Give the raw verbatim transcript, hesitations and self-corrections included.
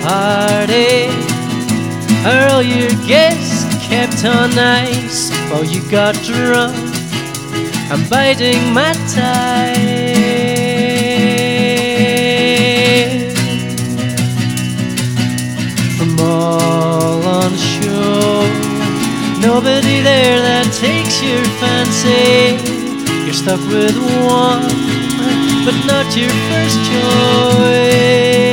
party. Are all your guests kept on ice while you got drunk? I'm biding my time. From all on shore, nobody there that takes your fancy. You're stuck with one, but not your first choice.